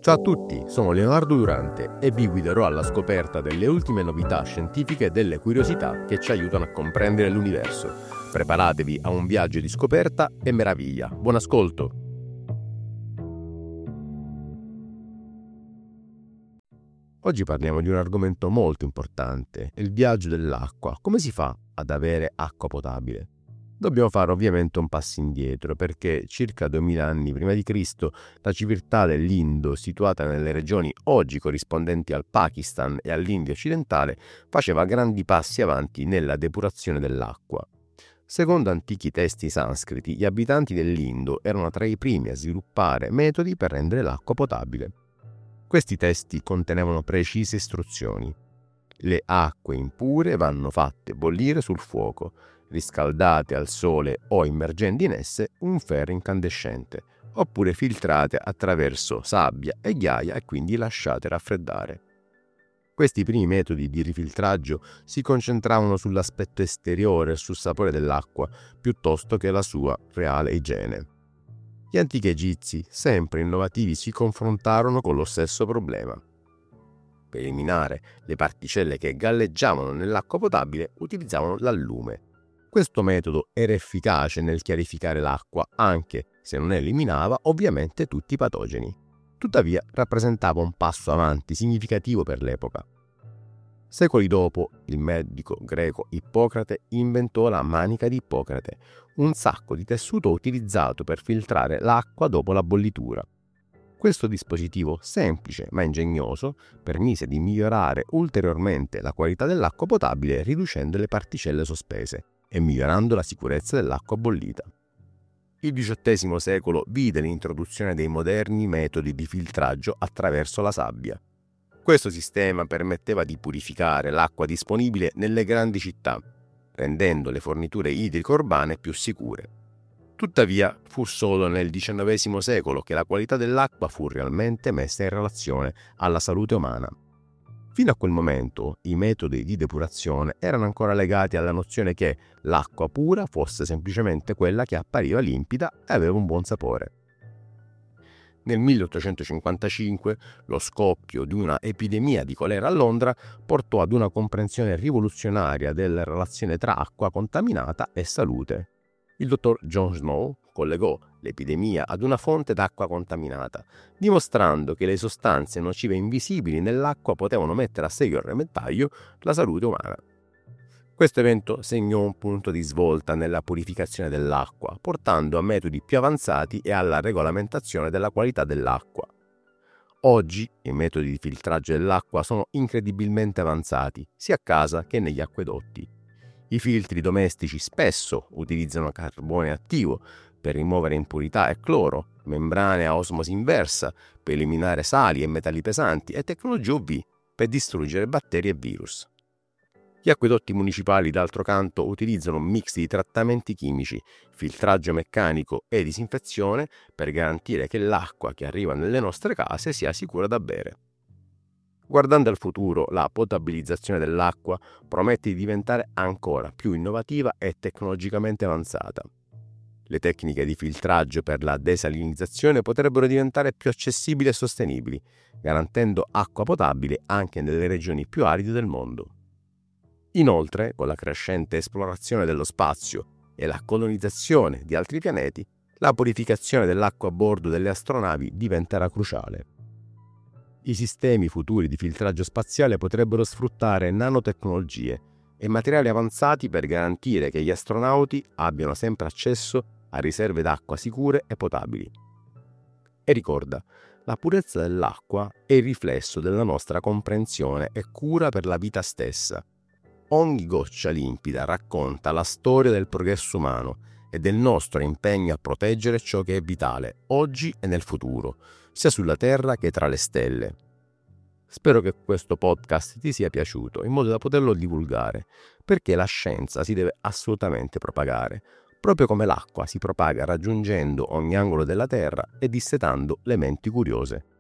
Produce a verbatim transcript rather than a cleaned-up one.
Ciao a tutti, sono Leonardo Durante e vi guiderò alla scoperta delle ultime novità scientifiche e delle curiosità che ci aiutano a comprendere l'universo. Preparatevi a un viaggio di scoperta e meraviglia. Buon ascolto! Oggi parliamo di un argomento molto importante, il viaggio dell'acqua. Come si fa ad avere acqua potabile? Dobbiamo fare ovviamente un passo indietro perché circa duemila anni prima di Cristo la civiltà dell'Indo, situata nelle regioni oggi corrispondenti al Pakistan e all'India occidentale, faceva grandi passi avanti nella depurazione dell'acqua. Secondo antichi testi sanscriti, gli abitanti dell'Indo erano tra i primi a sviluppare metodi per rendere l'acqua potabile. Questi testi contenevano precise istruzioni. Le acque impure vanno fatte bollire sul fuoco, riscaldate al sole o immergendo in esse un ferro incandescente, oppure filtrate attraverso sabbia e ghiaia e quindi lasciate raffreddare. Questi primi metodi di rifiltraggio si concentravano sull'aspetto esteriore e sul sapore dell'acqua, piuttosto che la sua reale igiene. Gli antichi egizi, sempre innovativi, si confrontarono con lo stesso problema. Per eliminare le particelle che galleggiavano nell'acqua potabile, utilizzavano l'allume. Questo metodo era efficace nel chiarificare l'acqua, anche se non eliminava ovviamente tutti i patogeni. Tuttavia rappresentava un passo avanti significativo per l'epoca. Secoli dopo, il medico greco Ippocrate inventò la manica di Ippocrate, un sacco di tessuto utilizzato per filtrare l'acqua dopo la bollitura. Questo dispositivo semplice ma ingegnoso permise di migliorare ulteriormente la qualità dell'acqua potabile riducendo le particelle sospese e migliorando la sicurezza dell'acqua bollita. Il diciottesimo secolo vide l'introduzione dei moderni metodi di filtraggio attraverso la sabbia. Questo sistema permetteva di purificare l'acqua disponibile nelle grandi città, rendendo le forniture idriche urbane più sicure. Tuttavia, fu solo nel diciannovesimo secolo che la qualità dell'acqua fu realmente messa in relazione alla salute umana. Fino a quel momento, i metodi di depurazione erano ancora legati alla nozione che l'acqua pura fosse semplicemente quella che appariva limpida e aveva un buon sapore. Nel milleottocentocinquantacinque, lo scoppio di una epidemia di colera a Londra portò ad una comprensione rivoluzionaria della relazione tra acqua contaminata e salute. Il dottor John Snow collegò l'epidemia ad una fonte d'acqua contaminata, dimostrando che le sostanze nocive invisibili nell'acqua potevano mettere a serio repentaglio la salute umana. Questo evento segnò un punto di svolta nella purificazione dell'acqua, portando a metodi più avanzati e alla regolamentazione della qualità dell'acqua. Oggi i metodi di filtraggio dell'acqua sono incredibilmente avanzati, sia a casa che negli acquedotti. I filtri domestici spesso utilizzano carbone attivo per rimuovere impurità e cloro, membrane a osmosi inversa per eliminare sali e metalli pesanti e tecnologia U V per distruggere batteri e virus. Gli acquedotti municipali, d'altro canto, utilizzano un mix di trattamenti chimici, filtraggio meccanico e disinfezione per garantire che l'acqua che arriva nelle nostre case sia sicura da bere. Guardando al futuro, la potabilizzazione dell'acqua promette di diventare ancora più innovativa e tecnologicamente avanzata. Le tecniche di filtraggio per la desalinizzazione potrebbero diventare più accessibili e sostenibili, garantendo acqua potabile anche nelle regioni più aride del mondo. Inoltre, con la crescente esplorazione dello spazio e la colonizzazione di altri pianeti, la purificazione dell'acqua a bordo delle astronavi diventerà cruciale. I sistemi futuri di filtraggio spaziale potrebbero sfruttare nanotecnologie e materiali avanzati per garantire che gli astronauti abbiano sempre accesso a riserve d'acqua sicure e potabili. E ricorda, la purezza dell'acqua è il riflesso della nostra comprensione e cura per la vita stessa. Ogni goccia limpida racconta la storia del progresso umano e del nostro impegno a proteggere ciò che è vitale, oggi e nel futuro, sia sulla Terra che tra le stelle. Spero che questo podcast ti sia piaciuto, in modo da poterlo divulgare, perché la scienza si deve assolutamente propagare, proprio come l'acqua si propaga raggiungendo ogni angolo della Terra e dissetando le menti curiose.